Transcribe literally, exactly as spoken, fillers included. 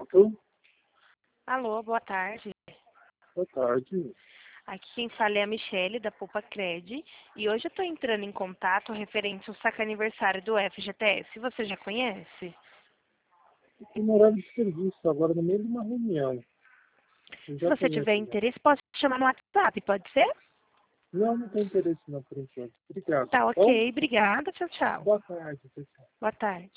Pronto? Alô, boa tarde. Boa tarde. Aqui quem fala é a Michele, da Poupa Cred, e hoje eu estou entrando em contato referente ao saque aniversário do F G T S. Você já conhece? Estou no horário de serviço, agora no meio de uma reunião. Eu Se já você tiver conheço já. interesse, posso te chamar no WhatsApp, pode ser? Não, não tenho interesse não, por enquanto. Obrigado. Tá Bom, ok, obrigada, tchau, tchau. boa tarde, pessoal. Boa tarde.